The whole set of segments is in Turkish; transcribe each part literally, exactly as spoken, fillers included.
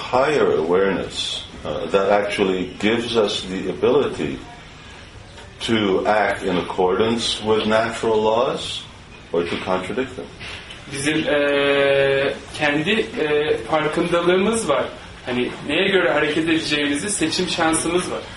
higher awareness uh, that actually gives us the ability to act in accordance with natural laws or to contradict them. Bizim e, kendi e, farkındalığımız var. Hani neye göre hareket edeceğimizi seçim şansımız var.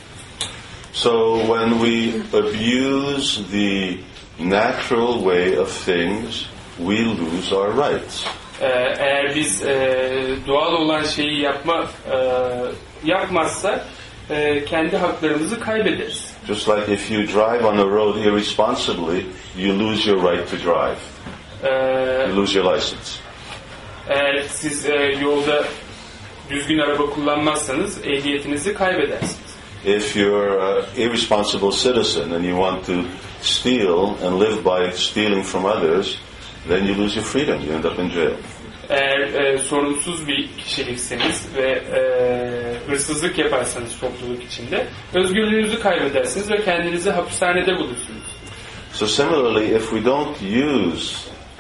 So when we abuse the natural way of things, we lose our rights. Ee, eğer biz e, doğal olan şeyi yapma e, yapmazsak e, kendi haklarımızı kaybederiz. Just like if you drive on a road irresponsibly, you lose your right to drive. Ee, You lose your license. Eğer siz e, yolda düzgün araba kullanmazsanız ehliyetinizi kaybedersiniz. If you're an irresponsible citizen and you want to steal and live by stealing from others, then you lose your freedom. You end up in jail. Eğer e, sorumsuz bir kişilikseniz ve e, hırsızlık yaparsanız topluluk içinde özgürlüğünüzü kaybedersiniz ve kendinizi hapishanede bulursunuz. So similarly, if we don't use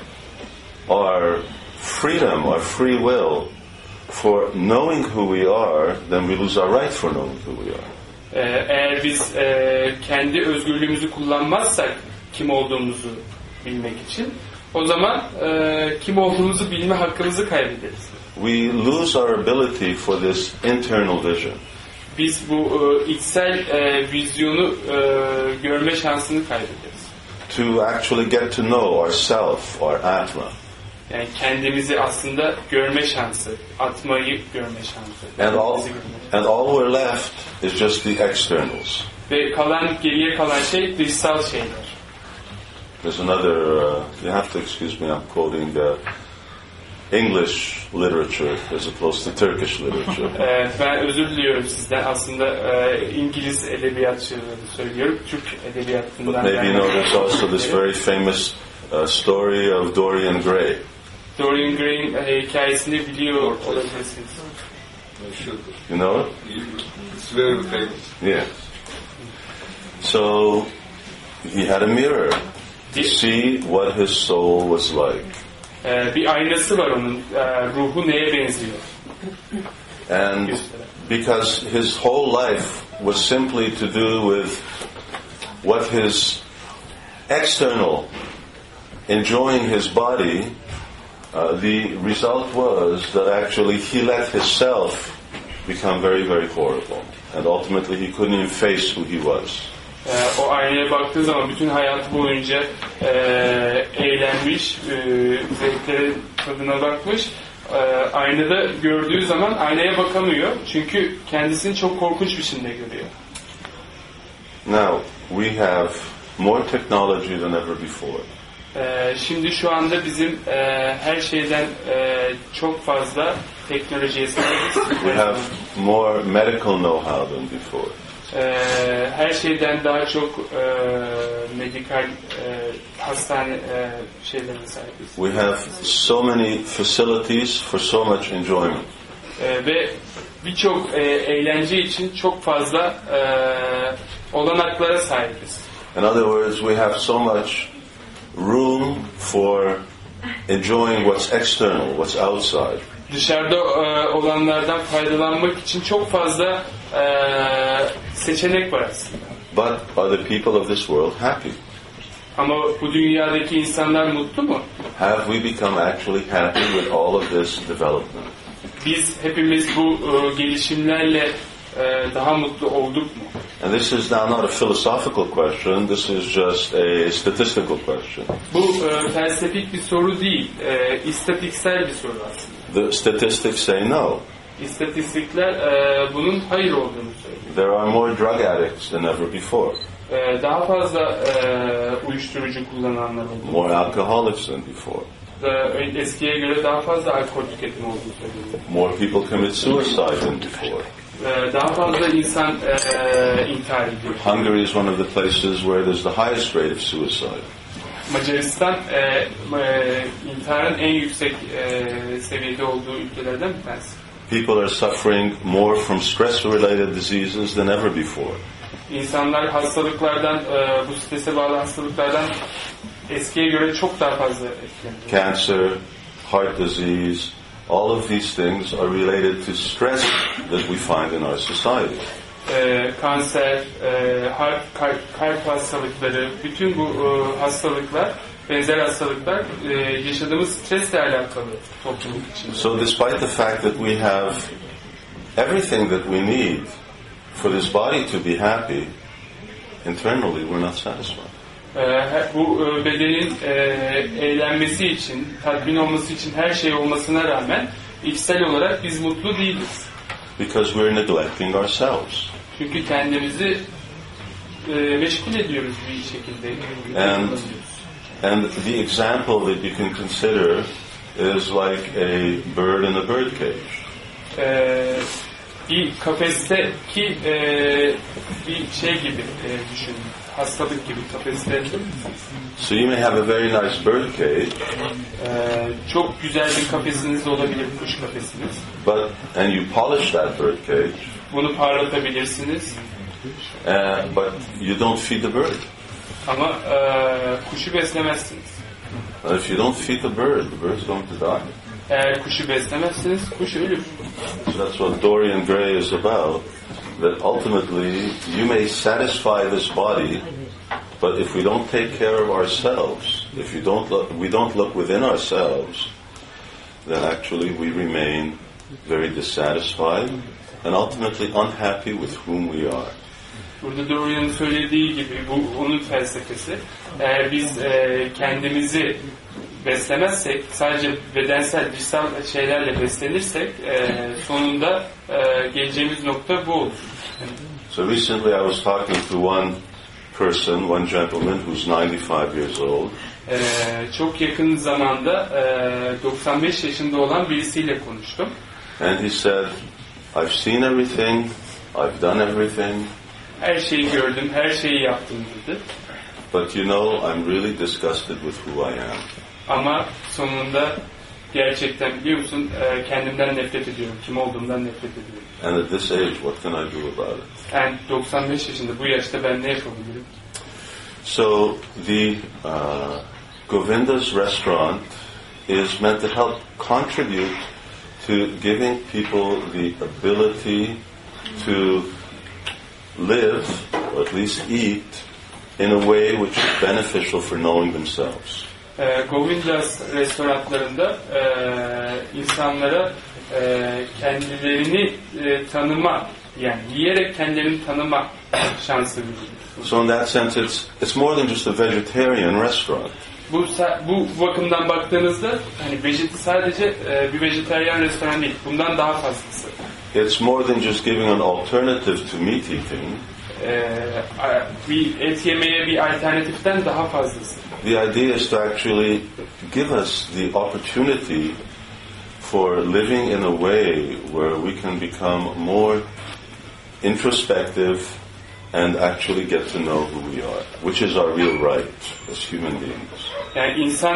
our freedom, our free will for knowing who we are, then we lose our right for knowing who we are. Ee, eğer biz e, kendi özgürlüğümüzü kullanmazsak kim olduğumuzu bilmek için, o zaman e, kim olduğumuzu bilme hakkımızı kaybederiz. We lose our ability for this internal vision. Biz bu e, içsel e, vizyonu e, görme şansını kaybederiz. To actually get to know ourself, our atma. Yani kendimizi aslında görme şansı, atmayı görme şansı. And all, and all we're left is just the externals. Ve kalan, geriye kalan şey dışsal şeyler. There's another, uh, you have to excuse me, I'm quoting uh, English literature as opposed to Turkish literature. Ee, ben özür diliyorum sizden. Aslında e, İngiliz edebiyatçıları söylüyorum. Türk edebiyatından. But maybe you know there's also this very famous uh, story of Dorian Gray. Dorian Gray'in e, hikayesini biliyor olabilirsiniz. You know it? It's very famous. Yeah. So he had a mirror to see what his soul was like. Ee, bir aynası var onun. Ee, ruhu neye benziyor? And because his whole life was simply to do with what his external, enjoying his body, uh, the result was that actually he let himself become very, very horrible. And ultimately he couldn't even face who he was. Ee, o aynaya baktığı zaman bütün hayatı boyunca e, eğlenmiş, e, zevklerin tadına bakmış. E, aynada gördüğü zaman aynaya bakamıyor. Çünkü kendisini çok korkunç biçimde görüyor. Now, we have more technology than ever before. E, şimdi şu anda bizim e, her şeyden e, çok fazla teknolojiye sahibiz. We have more medical know-how than before. Ee, her şeyden daha çok e, medikal e, hastane e, şeylerine sahibiz. We have so many facilities for so much enjoyment. E, ve birçok e, eğlence için çok fazla e, olanaklara sahibiz. In other words, we have so much room for enjoying what's external, what's outside. Dışarıda e, olanlardan faydalanmak için çok fazla e, seçenek var aslında. But are the people of this world happy? Ama bu dünyadaki insanlar mutlu mu? Have we become actually happy with all of this development? Biz hepimiz bu e, gelişimlerle e, daha mutlu olduk mu? And this is now not a philosophical question, this is just a statistical question. Bu e, felsefik bir soru değil, e, istatistiksel bir soru aslında. The statistics say no. İstatistikler e, bunun hayır olduğunu söylüyor. There are more drug addicts than ever before. E, daha fazla e, uyuşturucu kullananlar olduğunu. More alcoholics than before. E, eskiye göre daha fazla alkol tüketimi olduğunu söylüyor. More people commit suicide than before. E, daha fazla insan e, intihar ediyor. Hungary is one of the places where there's the highest rate of suicide. Macaristan e, e, intiharın en yüksek e, seviyede olduğu ülkelerden bir tanesi. People are suffering more from stress-related diseases than ever before. İnsanlar hastalıklardan, e, bu strese bağlı hastalıklardan eskiye göre çok daha fazla etkileniyor. Cancer, heart disease, all of these things are related to stress that we find in our society. Ee, kanser, e, harp, kalp, kalp hastalıkları, bütün bu e, hastalıklar, benzer hastalıklar e, yaşadığımız stresle alakalı topluluk içinde. So despite the fact that we have everything that we need for this body to be happy, internally we're not satisfied. Ee, bu e, bedenin e, eğlenmesi için, tatmin olması için her şey olmasına rağmen içsel olarak biz mutlu değiliz. Because we're neglecting ourselves. Çünkü kendimizi e, meşgul ediyoruz bir şekilde. And, and the example that you can consider is like a bird in a bird cage. Ee, bir kafesteki e, bir şey gibi e, düşünün. Hastalık gibi kafeste. So you may have a very nice bird cage, Ee, çok güzel bir kafesiniz olabilir, kuş kafesiniz. but and you polish that bird cage, Bunu parlatabilirsiniz. uh, but you don't feed the bird. Ama e, kuşu beslemezsiniz. And if you don't feed the bird, the bird's going to die. Eğer kuşu beslemezseniz kuş ölür. So that's what Dorian Gray is about. That ultimately you may satisfy this body, but if we don't take care of ourselves, if you don't look, we don't look within ourselves, then actually we remain very dissatisfied and ultimately unhappy with whom we are. Burada Dorian'ın söylediği gibi bu onun felsefesi. Eğer biz e, kendimizi beslemezsek, sadece bedensel, dışsal şeylerle beslenirsek e, sonunda e, geleceğimiz nokta bu olur. So recently I was talking to one person, one gentleman who's ninety-five years old. E, çok yakın zamanda e, doksan beş yaşında olan birisiyle konuştum. And he said, I've seen everything, I've done everything, Her şeyi gördüm, her şeyi yaptım dedi. but you know, I'm really disgusted with who I am. Ama sonunda gerçekten biliyor musun e, kendimden nefret ediyorum, kim olduğumdan nefret ediyorum. And at this age, what can I do about it? Yani doksan beş yaşında bu yaşta ben ne yapabilirim? So the uh, Govinda's restaurant is meant to help contribute to giving people the ability to live, or at least eat, in a way which is beneficial for knowing themselves. E, Govinda's restoranlarında e, insanlara e, kendilerini e, tanıma, yani yiyerek kendilerini tanıma şansı veriyor. So in that sense, it's it's more than just a vegetarian restaurant. Bu bu bakımdan baktığınızda hani vejeti sadece e, bir vejetaryen restoran değil. Bundan daha fazlası. It's more than just giving an alternative to meat eating. E, bir et yemeye bir alternatiften daha fazlası. The idea is to actually give us the opportunity for living in a way where we can become more introspective and actually get to know who we are, which is our real right as human beings. Yani insan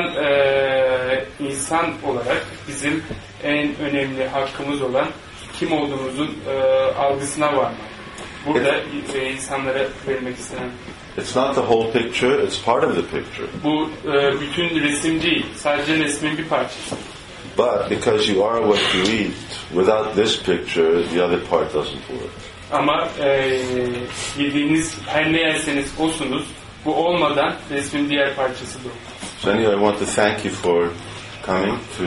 e, insan olarak bizim en önemli hakkımız olan kim olduğumuzun e, algısına varmak. Burada e, insanlara vermek istenen. It's not the whole picture, it's part of the picture. Bu e, bütün resim değil, sadece resmin bir parçası. But because you are what you eat, without this picture, the other part doesn't work. Ama e, yediğiniz her ne yerseniz osunuz, bu olmadan resmin diğer parçası da olur. So anyway, I want to thank you for coming to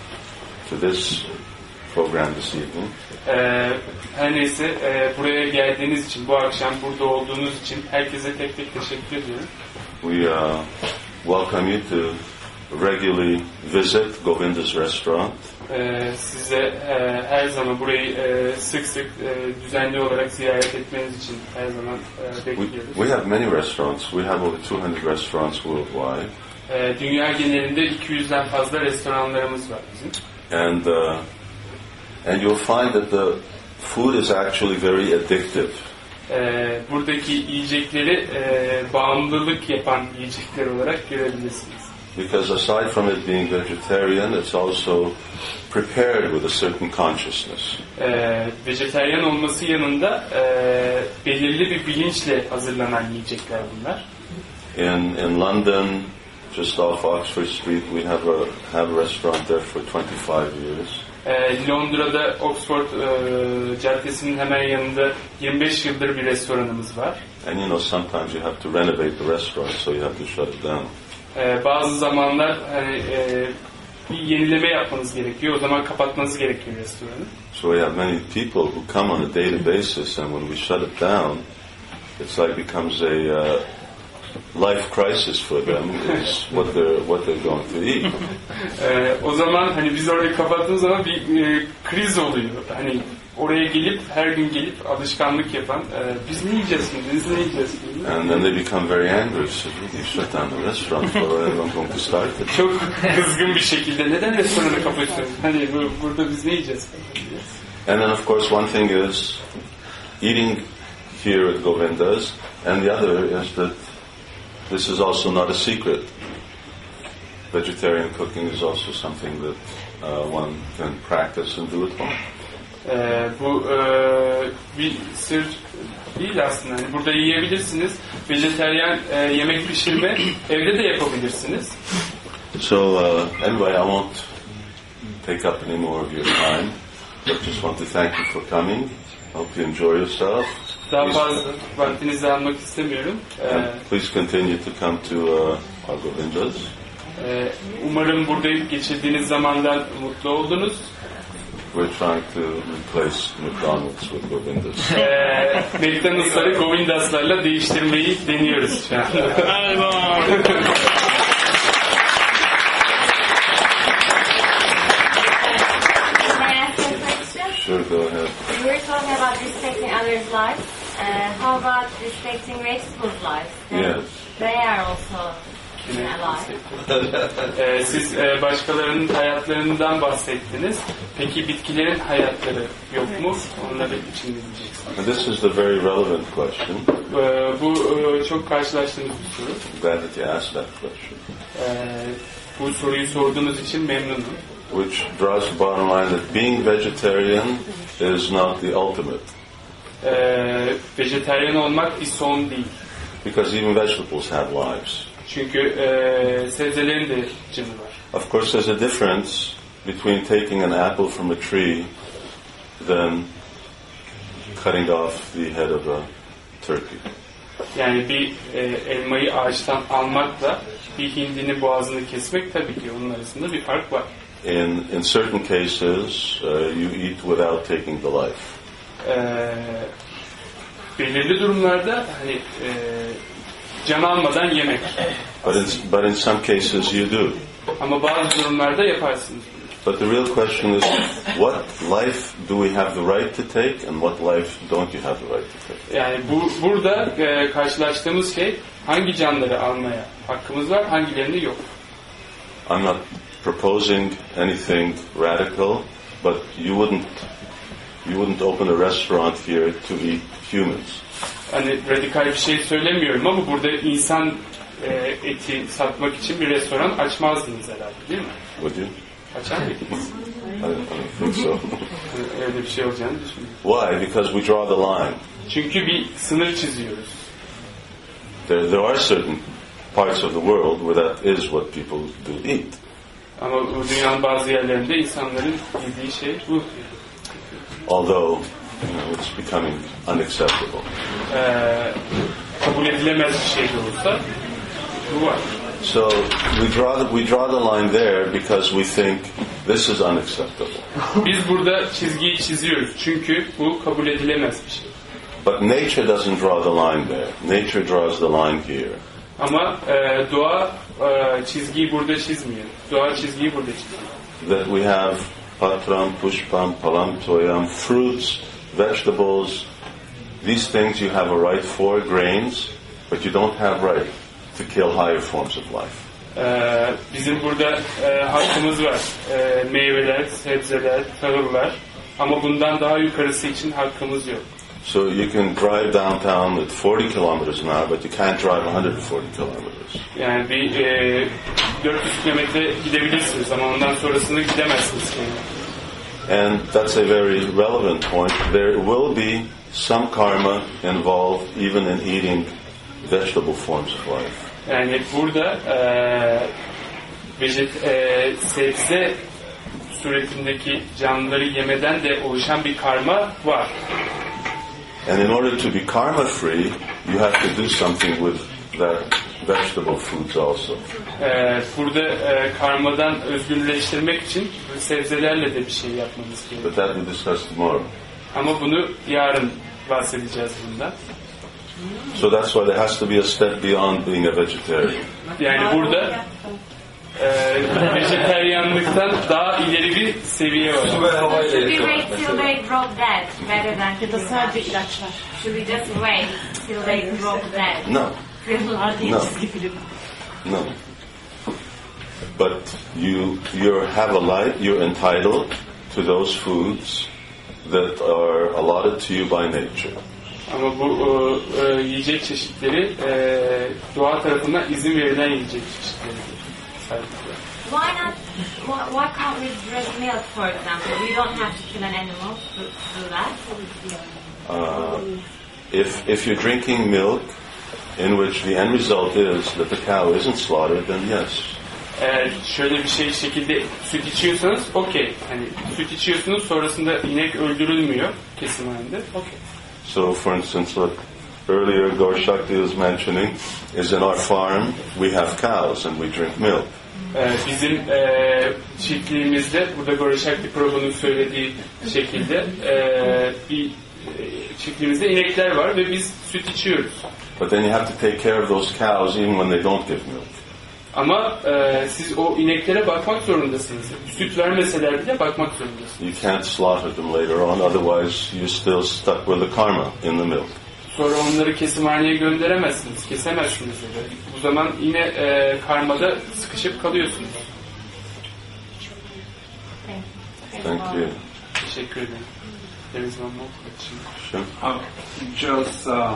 to this program this evening. E, her neyse e, buraya geldiğiniz için, bu akşam burada olduğunuz için herkese tek tek teşekkür ediyorum. We uh, welcome you to regularly visit Govinda's restaurant. Ee, size e, her zaman burayı e, sık sık e, düzenli olarak ziyaret etmeniz için her zaman e, We, bekliyoruz. we have many restaurants. We have over two hundred restaurants worldwide. E, dünya genelinde iki yüzden fazla restoranlarımız var bizim. And uh, and you'll find that the food is actually very addictive. E, buradaki yiyecekleri e, bağımlılık yapan yiyecekler olarak görebilirsiniz. Because aside from it being vegetarian, it's also prepared with a certain consciousness. E, vejetaryen olması yanında e, belirli bir bilinçle hazırlanan yiyecekler bunlar. In in London, just off Oxford Street, we have a have a restaurant there for twenty-five years. E, Londra'da Oxford e, Caddesi'nin hemen yanında yirmi beş yıldır bir restoranımız var. And you know, sometimes you have to renovate the restaurant, so you have to shut it down. E, bazı zamanlar hani e, bir yenileme yapmanız gerekiyor. O zaman kapatmanız gerekiyor restoranı. So we have many people who come on a daily basis, and when we shut it down, it's like becomes a uh, life crisis for them. Is what they're what they're going to eat. Ee, o zaman hani biz orayı kapattığımız zaman bir e, kriz oluyor. Hani oraya gelip her gün gelip alışkanlık yapan e, biz ne yiyeceğiz şimdi? Biz ne yiyeceğiz şimdi? And then they become very angry. So you shut down the restaurant, or I'm going to start it. Çok kızgın bir şekilde neden restoranı kapatıyorsun? Hani bu, burada biz ne yiyeceğiz? And then of course one thing is eating here at Govinda's, and the other is that this is also not a secret. Vegetarian cooking is also something that uh, one can practice and do at home. Ee, bu e, bir sır değil aslında. Yani burada yiyebilirsiniz. Vejeteryan e, yemek pişirme evde de yapabilirsiniz. So uh, anyway, I won't take up any more of your time, but just want to thank you for coming. Hope you enjoy yourself. Daha fazla vaktinizi almak istemiyorum. Ee, And please continue to come to uh, our Govindas. e, umarım burada geçirdiğiniz zamandan mutlu oldunuz. We're trying to replace McDonald's with Govindas. Ee, McDonald's'ları Govindas'larla değiştirmeyi deniyoruz şu anda. Sure, go ahead. We were talking about respecting others' lives. Uh, how about respecting vegetables' lives? They, Yes. they are also alive. Ee, siz e, başkalarının hayatlarından bahsettiniz. Peki bitkilerin hayatları yok mu? Onları için ne diyeceksiniz? And this is the very relevant question. Ee, bu e, çok karşılaştığımız bir soru. Glad that you asked that question. Ee, bu soruyu sorduğunuz için memnunum. Which draws the bottom line that being vegetarian is not the ultimate. Ee, vejetaryen olmak bir son değil. Because even vegetables have lives. Çünkü e, sebzelerin de canı var. Of course, there's a difference between taking an apple from a tree than cutting off the head of a turkey. Yani bir e, elmayı ağaçtan almakla bir hindinin boğazını kesmek tabii ki onun arasında bir fark var. In in certain cases, uh, you eat without taking the life. Ee, belirli durumlarda hani e, can almadan yemek. But in, but in some cases you do. Ama bazı durumlarda yaparsınız. But the real question is, what life do we have the right to take, and what life don't you have the right to take? Yani bu burada e, karşılaştığımız şey hangi canları almaya hakkımız var, hangilerini yok. I'm not proposing anything radical, but you wouldn't you wouldn't open a restaurant here to eat humans. Hani radikal bir şey söylemiyorum ama burada insan e, eti satmak için bir restoran açmazdınız herhalde, değil mi? Would you? Açar mıydınız? I don't, I don't think so. Öyle bir şey olacağını düşünmüyorum. Why? Because we draw the line. Çünkü bir sınır çiziyoruz. There, there are certain parts of the world where that is what people do eat. Ama bu dünyanın bazı yerlerinde insanların yediği şey bu. Although, you know, it's becoming unacceptable. Ee, kabul edilemez bir şey de olsa bu var. So we draw the, we draw the line there because we think this is unacceptable. Biz burada çizgiyi çiziyoruz çünkü bu kabul edilemez bir şey. But nature doesn't draw the line there. Nature draws the line here. Ama e, doğa e, çizgiyi burada çizmiyor. Doğa çizgiyi burada çiziyor. That we have patram, pushpam, palam, toyam, fruits, vegetables. These things you have a right for, grains, but you don't have right to kill higher forms of life. Ee, bizim burada e, hakkımız var. E, meyveler, sebzeler, tahıllar. Ama bundan daha yukarısı için hakkımız yok. So you can drive downtown at forty kilometers an hour, but you can't drive one hundred forty kilometers. Yani bir e, dört yüz kilometre gidebilirsiniz ama ondan sonrasını gidemezsiniz. And that's a very relevant point. There will be some karma involved even in eating vegetable forms of life. Yani burada e, vejet, e, sebze suretindeki canlıları yemeden de oluşan bir karma var. And in order to be karma free, you have to do something with that vegetable foods also. Ee, burada e, karmadan özgürleştirmek için sebzelerle de bir şey yapmamız gerekiyor. But that we'll discuss tomorrow. Ama bunu yarın bahsedeceğiz bundan. So that's why there has to be a step beyond being a vegetarian. Yani burada e, vejeteryanlıktan daha ileri bir seviye var. Su ve havayla Should we yapıyorlar wait till mesela. they drop dead rather than Ya da sadece ilaçlar. should we just wait till they drop dead? No, Filmler değil, No. çizgi film. no. But you you have a life. You're entitled to those foods that are allotted to you by nature. Ama bu e, e, yiyecek çeşitleri e, doğa tarafından izin verilen yiyecek çeşitleridir. Why not? Why, why can't we drink milk, for example? We don't have to kill an animal to, to do that. Uh, if if you're drinking milk, in which the end result is that the cow isn't slaughtered, then yes. Eğer şöyle bir şey şekilde süt içiyorsanız okey. Hani süt içiyorsunuz sonrasında inek öldürülmüyor kesim halinde. Okey. So, for instance, what earlier Gorshakti was mentioning is in our farm we have cows and we drink milk. Ee, bizim e, çiftliğimizde burada Gorashakti Prabhu'nun söylediği şekilde e, bir e, çiftliğimizde inekler var ve biz süt içiyoruz. But then you have to take care of those cows even when they don't give milk. Ama e, siz o ineklere bakmak zorundasınız. Süt vermeseler bile bakmak zorundasınız. You can't slaughter them later on, otherwise you're still stuck with the karma in the milk. Sonra onları kesimhaneye gönderemezsiniz, kesemezsiniz de. Bu zaman yine e, karmada sıkışıp kalıyorsunuz. Thank you. Teşekkür ederim. There is one more question. Sure. Uh, just uh,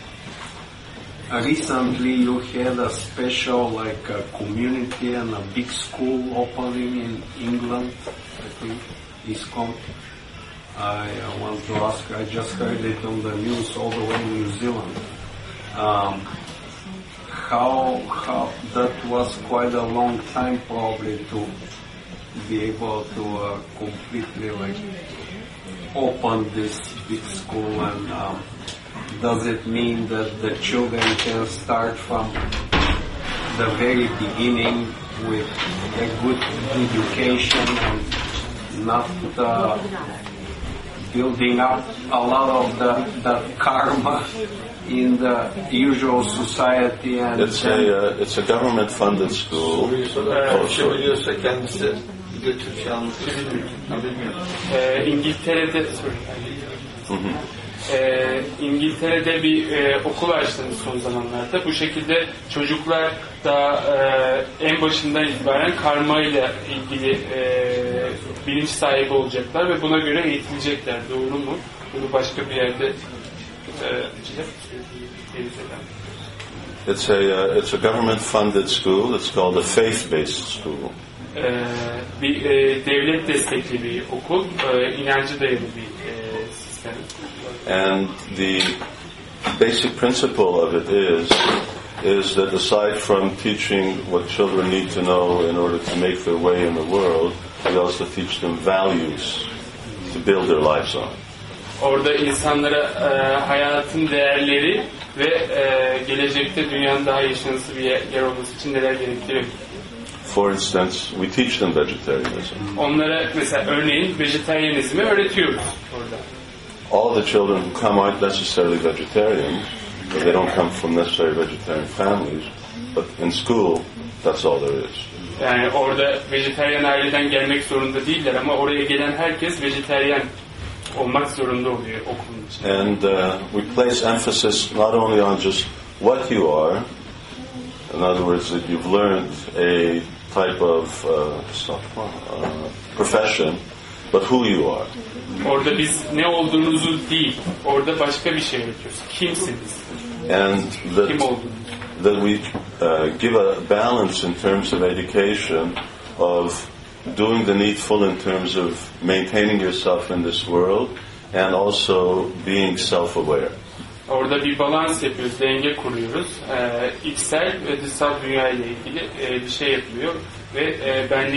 recently you had a special like a community and a big school opening in England, I think, ISKCON. I uh, want to ask, I just heard it on the news all the way in New Zealand. Um, how, how, that was quite a long time probably to be able to uh, completely like open this big school, and um, does it mean that the children can start from the very beginning with a good education and not uh, building up a lot of the, the karma in the usual society? And It's a uh, it's a government funded school. Oh, Şey sorry. biliyorsa kendisi bir de Türkçe anlatıyor. Ee, İngiltere'de sorry. Ee, İngiltere'de bir e, okul açtınız son zamanlarda. Bu şekilde çocuklar daha e, en başından itibaren karma ile ilgili e, bilinç sahibi olacaklar ve buna göre eğitilecekler. Doğru mu? Bunu başka bir yerde e, It's a uh, it's a government funded school. It's called a faith based school. Ee, bir e, devlet destekli bir okul, e, inancı dayalı bir e, sistem. And the basic principle of it is is that aside from teaching what children need to know in order to make their way in the world, we also teach them values to build their lives on. Orada insanlara e, hayatın değerleri ve e, gelecekte dünyanın daha yaşanası bir yer, yer olması için neler gerektiriyor. For instance, we teach them vegetarianism. Onlara mesela örneğin vejetaryenizmi öğretiyoruz orada. All the children who come aren't necessarily vegetarian, but they don't come from necessarily vegetarian families. But in school, that's all there is. Yani orada vejetaryen aileden gelmek zorunda değiller ama oraya gelen herkes vejetaryen olmak zorunda oluyor okulun için. And uh, we place emphasis not only on just what you are, in other words, that you've learned a type of uh, uh, profession, but who you are. Orada biz ne olduğunuzu değil, orada başka bir şey öğretiyoruz. Kimsiniz? And Kim that, olduğunuz? that we uh, give a balance in terms of education of doing the needful in terms of maintaining yourself in this world and also being self-aware. Orada bir balans yapıyoruz, denge kuruyoruz. Ee, içsel ve dışsal dünya ile ilgili e, bir şey yapılıyor ve e, benlik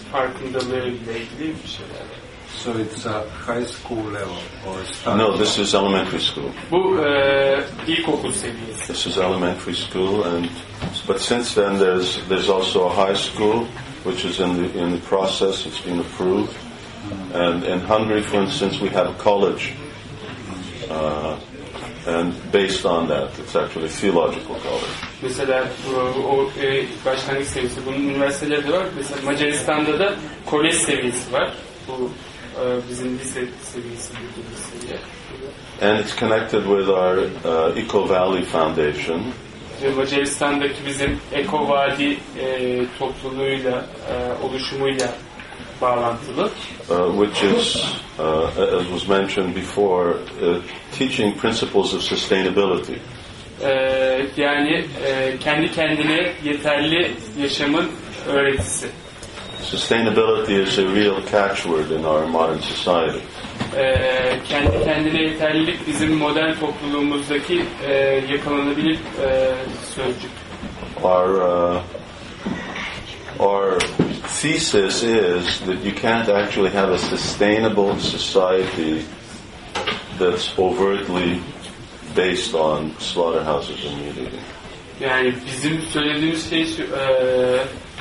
farkındalığı ile ilgili bir şeyler. So it's a high school level or start? No, this is elementary school. Bu e, ilkokul seviyesi. This is elementary school, and but since then there's there's also a high school, which is in the in the process. It's been approved, and in Hungary, for instance, we have a college, uh, and based on that, it's actually a theological college. Mesela o, o e, başlangıç seviyesi. Bunun üniversiteleri de var. Mesela Macaristan'da da kolej seviyesi var. Bu e, bizim lise seviyesi bir seviye. And it's connected with our uh, Eco Valley Foundation. Ve Macaristan'daki bizim Eko Vadi e, topluluğuyla, e, oluşumuyla bağlantılı. Uh, which is, uh, as was mentioned before, uh, teaching principles of sustainability. E, yani e, kendi kendine yeterli yaşamın öğretisi. Sustainability is a real catchword in our modern society. E, kendi kendine yeterlilik bizim modern topluluğumuzdaki e, yakalanabilir e, sözcük. Our uh, our thesis is that you can't actually have a sustainable society that's overtly based on slaughterhouses and meat eating. Yani bizim söylediğimiz şey şu, e,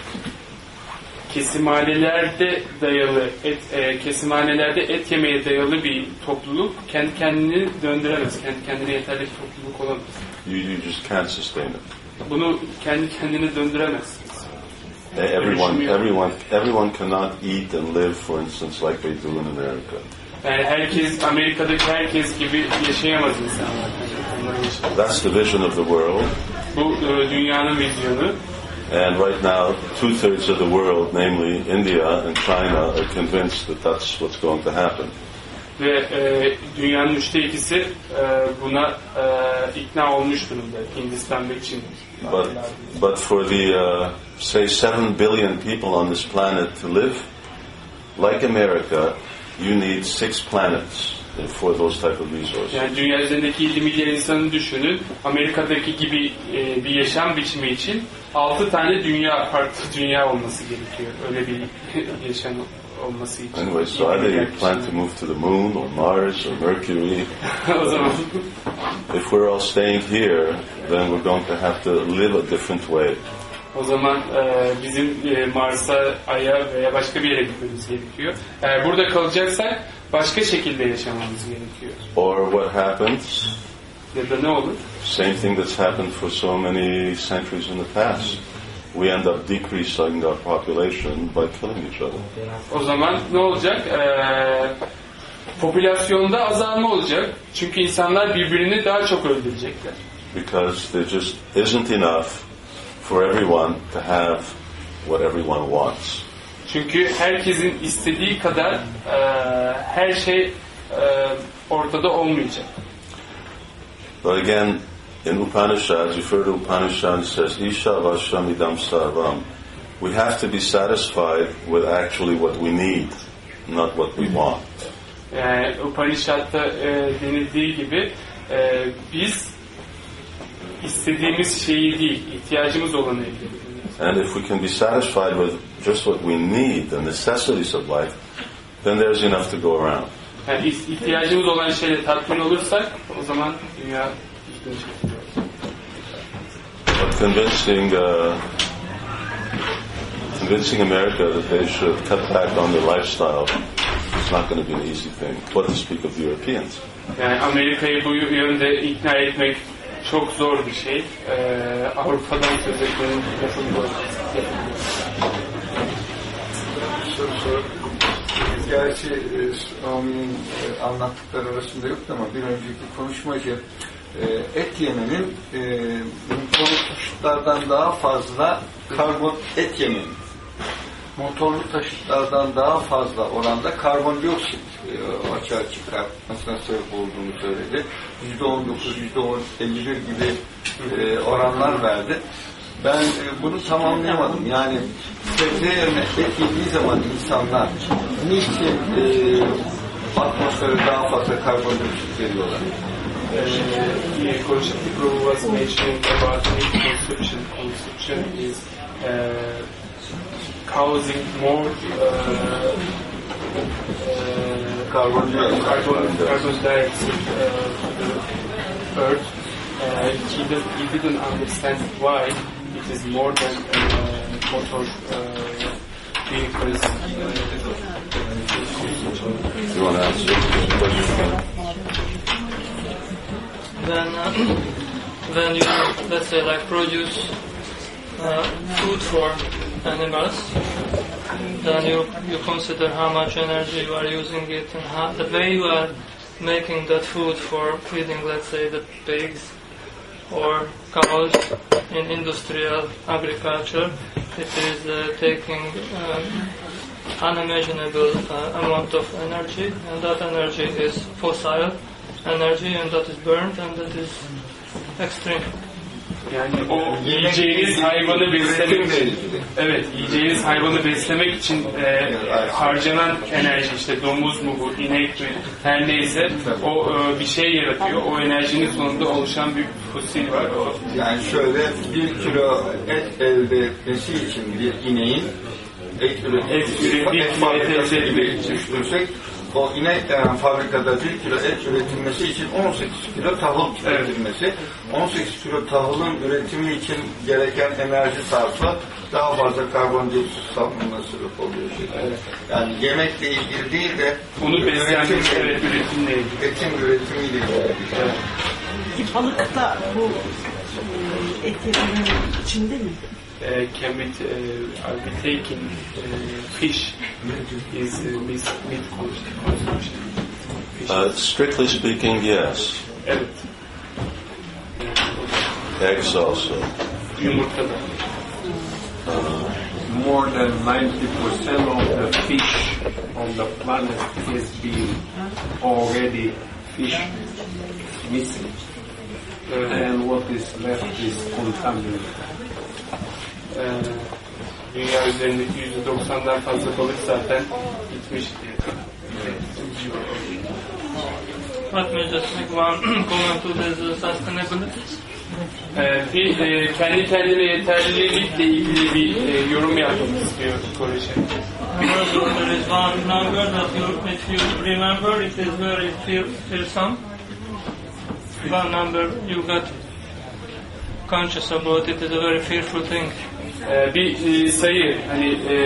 kesimhanelerde dayalı et, e, kesimhanelerde et yemeye dayalı bir topluluk kendi kendini döndüremez. Kendi kendine yeterli bir topluluk olamaz. You, you just can't sustain it. Bunu kendi kendine döndüremezsiniz. Everyone, everyone, everyone cannot eat and live, for instance, like they do in America. Yani herkes, Amerika'daki herkes gibi yaşayamaz insanlar. That's the vision of the world. Bu e, dünyanın vizyonu. And right now, two-thirds of the world, namely India and China, are convinced that that's what's going to happen. Ve e, dünyanın üçte ikisi e, buna e, ikna olmuş durumda. Hindistan ve Çin. But, but for the, uh, say, seven billion people on this planet to live, like America, you need six planets for those type of resources. Yani dünya üzerindeki yedi milyar insanı düşünün. Amerika'daki gibi e, bir yaşam biçimi için altı tane dünya, farklı dünya olması gerekiyor. Öyle bir yaşam olması için. Anyway, so either you plan to move to the moon or Mars or Mercury. O zaman if we're all staying here, then we're going to have to live a different way. O zaman e, bizim e, Mars'a, Ay'a veya başka bir yere gitmemiz gerekiyor. Eğer burada kalacaksak başka şekilde yaşamamız gerekiyor. Or what happens? Ya da ne olur? Same thing that's happened for so many centuries in the past. We end up decreasing our population by killing each other. O zaman ne olacak? Ee, popülasyonda azalma olacak. Çünkü insanlar birbirini daha çok öldürecekler. Because there just isn't enough for everyone to have what everyone wants. Çünkü herkesin istediği kadar e, her şey e, ortada olmayacak. But again, in Upanishads, you've heard Upanishad says, Isha Vasham Idam Sarvam. We have to be satisfied with actually what we need, not what we want. Yani Upanishad'da e, denildiği gibi e, biz istediğimiz şeyi değil, ihtiyacımız olanı elde ediyoruz. And if we can be satisfied with just what we need, the necessities of life, then there's enough to go around. Yani ihtiyacımız olan şeyle tatmin olursak o zaman dünya But convincing, uh, convincing America that they should cut back on their lifestyle is not going to be an easy thing. What to speak of the Europeans? Yani Amerika'yı bu yönde ikna etmek çok zor bir şey. Ee, Avrupa'dan söz etmenin yapılması. Soru soru. Gerçi Rami'nin anlattıkları arasında yoktu ama bir önceki konuşmacı et yemenin motorlu taşıtlardan daha fazla karbon et yemenin motorlu taşıtlardan daha fazla oranda karbondioksit açığa çıkartmasına sebep olduğunu söyledi. yüzde on dokuz, yüzde elli bir gibi oranlar verdi. Ben bunu tamamlayamadım. Yani sebze yerine et yediği zaman insanlar niçin e, atmosfere daha fazla karbondioksit veriyorlar? The Koshiki Prabhu was mentioning about meat consumption. Consumption is uh, causing more uh, uh, Carbon dioxide. carbon, carbon dioxide uh, to the earth. Uh, he, did, he didn't understand why it is more than uh, motor uh, vehicles. You want to answer this question? When, uh, when you, let's say, like produce uh, food for animals, then you, you consider how much energy you are using it and how, the way you are making that food for feeding, let's say, the pigs or cows in industrial agriculture. It is uh, taking um, unimaginable uh, amount of energy, and that energy is fossil energy, and that is burned, and that is extreme. Yani o yiyeceğiniz hayvanı beslemek için, evet, yiyeceğiniz hayvanı beslemek için e, harcanan enerji, işte domuz mu bu, inek mi, her neyse, o e, bir şey yaratıyor. O enerjinin sonunda oluşan bir fosil var. O. Yani şöyle bir kilo et elde etmesi için bir ineğin et üretimi, et fabrikasını düşünürsek, o inek denen fabrikada bir kilo et üretilmesi için on sekiz kilo tahıl üretilmesi, on sekiz kilo tahılın üretimi için gereken enerji sarfı daha fazla karbondioksit salınımına sebep oluyor. Evet. Yani yemekle ilgili değil de onu beslenmek, evet, üretimle ilgili. Etin üretimiyle ilgili. Evet. Balık da bu et yemeğinin içinde mi? Uh, can we uh, are we taking uh, fish is uh, meat consumption? Uh, strictly speaking, yes. Evet. Eggs also. Yumurta da. Uh, More than ninety percent of the fish on the planet is being already fish missing, Evet. and what is left is contaminated. Ee, dünya üzerindeki yüzde doksandan fazla balık zaten gitmiş diye. Let me just make one comment to this uh, sustainability. Ee, bir e, kendi kendine yeterlilikle ilgili bir e, yorum yapmak istiyor Koreşe. There is one number that you, if you remember, it is very fear- fearsome. One number you get conscious about it is a very fearful thing. Ee, bir e, sayı, hani e,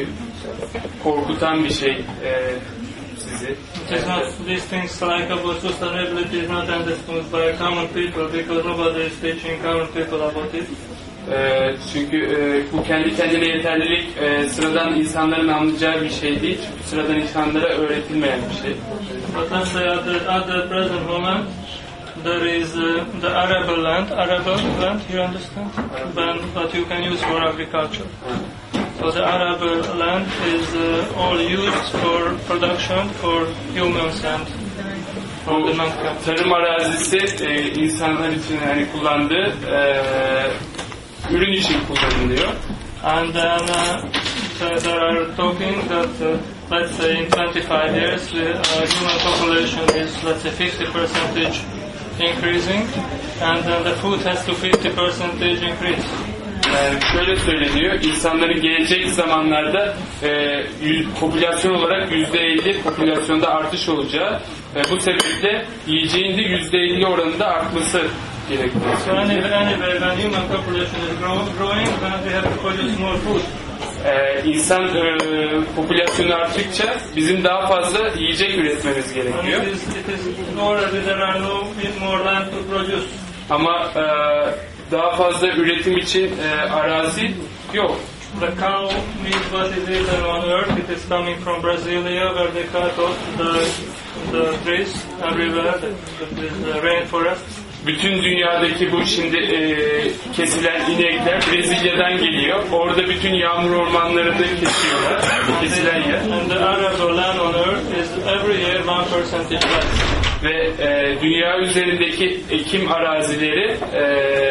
korkutan bir şey e, sizi. It is not, these things like about sustainability is not understood by common people because nobody is teaching common people about it. E, çünkü e, bu kendi kendine yeterlilik e, sıradan insanların anlayacağı bir şey değil. Çünkü sıradan insanlara öğretilmeyen bir şey. But let's say at the, at the present moment, there is uh, the arable land, arable land, you understand? Land that you can use for agriculture. So the arable land is uh, all used for production for humans and for the mankind. Tarım arazisi e, insanlar için hani kullandığı e, ürün için kullanılıyor. And then uh, so there are talking that uh, let's say in twenty-five years the uh, human population is let's say fifty percentage increasing, and then the food has to fifty percentage increase. Yani şöyle söyleniyor, insanların gelecek zamanlarda e, yüz, popülasyon olarak yüzde elli popülasyonda artış olacağı ve bu sebeple yiyeceğin de yüzde elli oranında artması gerekiyor. So anyway, anyway, when human population is grow, growing, then we have to produce more food. Ee, insan e, popülasyonu arttıkça bizim daha fazla yiyecek üretmemiz And gerekiyor. it is, it is already there are no more land to produce. Ama e, daha fazla üretim için e, arazi yok. The cow meat what is eaten on earth, it is coming from Brasilia where they cut off the, the trees everywhere, that is the rainforest. Bütün dünyadaki bu şimdi e, kesilen inekler Brezilya'dan geliyor. Orada bütün yağmur ormanları da kesiyorlar. Kesilen yer. And the arable land on earth is every year one percentage less. Ve e, dünya üzerindeki ekim arazileri e,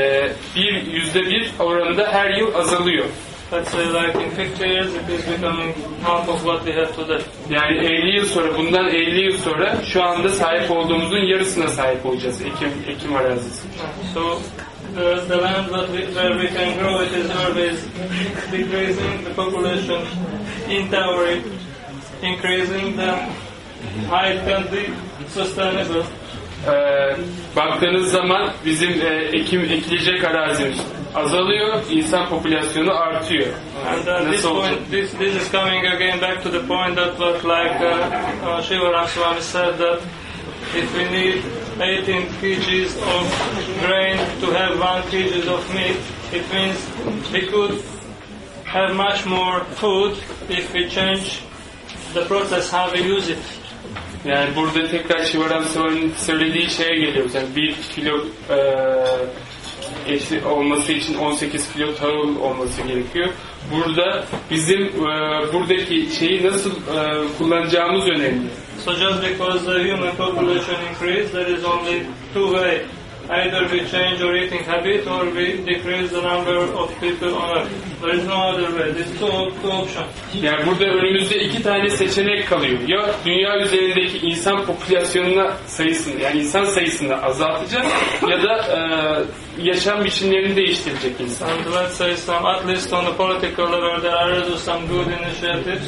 bir yüzde bir oranında her yıl azalıyor. Let's say like in fifty years it is becoming half of what we have today. Yani elli yıl sonra, bundan elli yıl sonra şu anda sahip olduğumuzun yarısına sahip olacağız ekim ekim arazisi. So the, the land that we, where we can grow it is always decreasing, the population in theory increasing, then how it can be sustainable. Ee, baktığınız zaman bizim e, ekim ekilecek arazimiz azalıyor, insan popülasyonu artıyor. And uh, this, point, this, this is coming again back to the point that what like uh, uh, Shivaram Swami said, that if we need eighteen kilograms of grain to have one kilogram of meat, it means we could have much more food if we change the process how we use it. Yani burada tekrar Shivaram Swami'nin söylediği şeye geliyoruz. Yani bir kilo e, eşi olması için on sekiz kilo tahıl olması gerekiyor. Burada bizim e, buradaki şeyi nasıl e, kullanacağımız önemli. So just because the human population increase, there is only two ways. Either we change our eating habit or we decrease the number of people on earth. There is no other way. These two, two options. Yani burada önümüzde iki tane seçenek kalıyor. Ya dünya üzerindeki insan popülasyonuna sayısını, yani insan sayısını azaltacak ya da e, yaşam biçimlerini değiştirecek insan. And let's say some, at least on the political level, there are also some good initiatives.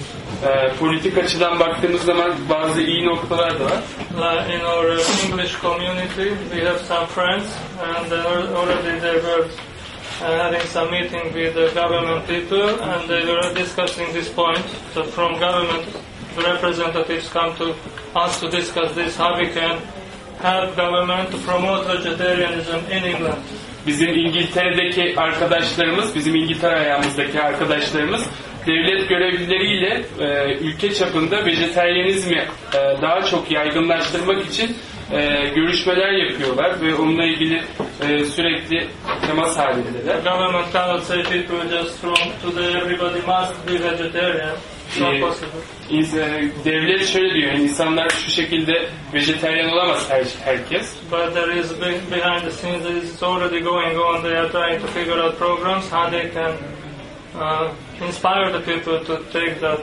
E, politik açıdan baktığımız zaman bazı iyi noktalar da var. Like in our English community, we have some friends, and uh, already they were uh, having some meeting with the government people, and they were discussing this point. So from government, the representatives come to us to discuss this, how we can help government to promote vegetarianism in England. Bizim İngiltere'deki arkadaşlarımız, bizim İngiltere ayağımızdaki arkadaşlarımız devlet görevlileriyle e, ülke çapında vejeteryanizmi e, daha çok yaygınlaştırmak için e, görüşmeler yapıyorlar ve onunla ilgili e, sürekli temas halindeler. The government cannot say people just from today everybody must be vegetarian. It's not possible. Devlet şöyle diyor, insanlar şu şekilde vejetaryen olamaz her, herkes. But there is behind the scenes, it's already going on. They are trying to figure out programs how they can uh, inspire the people to take that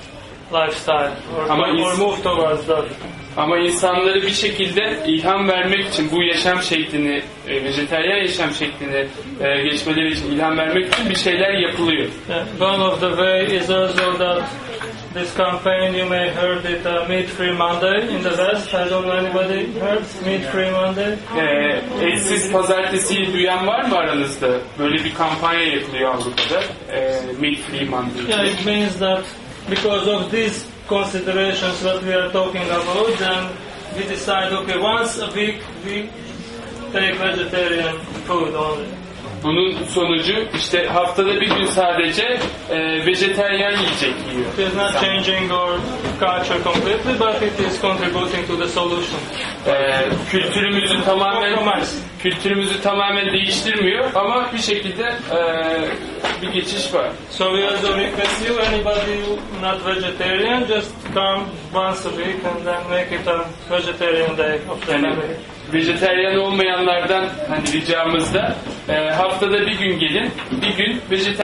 lifestyle or, Ama or move towards that. Ama insanları bir şekilde ilham vermek için bu yaşam şeklini, e, vejetaryen yaşam şeklini e, geçmeleri için ilham vermek için bir şeyler yapılıyor. Yeah. One of the way is also that this campaign, you may heard it, uh, Meat Free Monday in the West. I don't know anybody heard Meat Free Monday. E, etsiz pazartesiyi duyan var mı aranızda? Böyle bir kampanya yapılıyor Avrupa'da. E, Meat Free Monday. Yeah, it means that because of these considerations that we are talking about, then we decide, okay, once a week we take vegetarian food only. Bunun sonucu işte haftada bir gün sadece e, vejetaryen yiyecek yiyor. It is not changing our culture completely, but it is contributing to the solution. E, kültürümüzü tamamen Compromise. kültürümüzü tamamen değiştirmiyor ama bir şekilde e, bir geçiş var. So we also request you, anybody not vegetarian, just come once a week and then make it a vegetarian day of the Yani, family. vejetaryen olmayanlardan hani ricamız da e, haftada bir gün gelin, bir gün vejetaryen